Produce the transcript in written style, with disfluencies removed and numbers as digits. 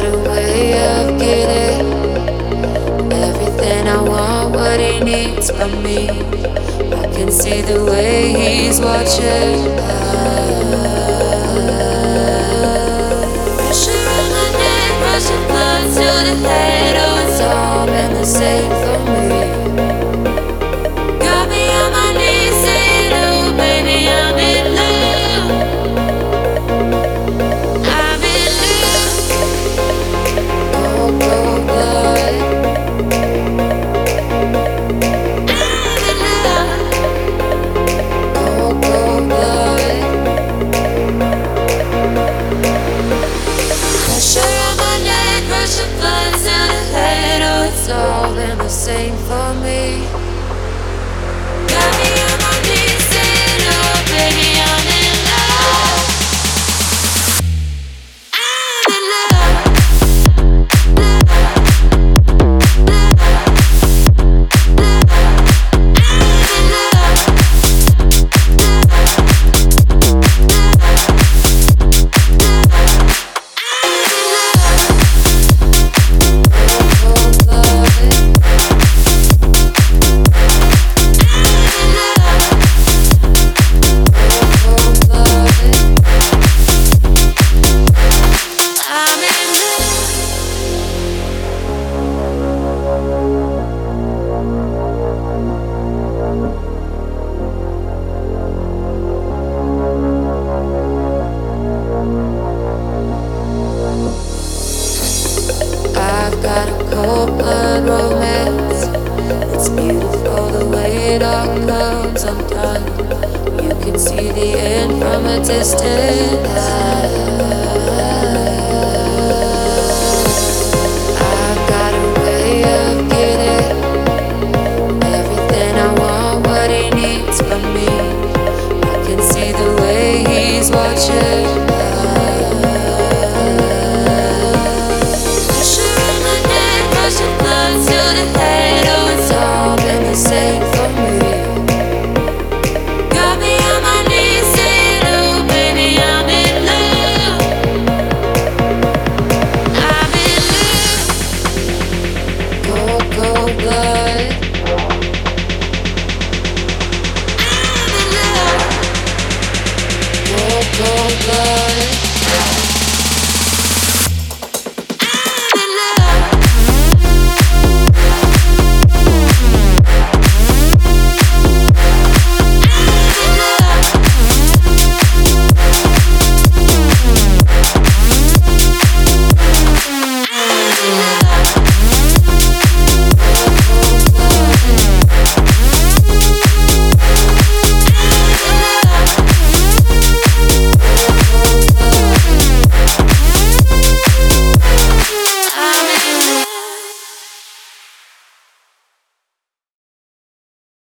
got a way of getting everything I want, what he needs from me. I can see the way he's watching. Pressure on the neck, rushing blood to the head. Oh, it's all been the same for me. Got me on my knees saying, oh baby, I'm in love. I'm in love. Cold, cold blood. I'm in love. Cold, cold blood. Pressure on my neck, rushing blood to the head. Oh, it's all been the same for me. Got me on my knees saying, oh baby, I'm in love. I'm in love. I've got a cold blood romance. It's beautiful the way it all comes undone. You can see the end from a distance.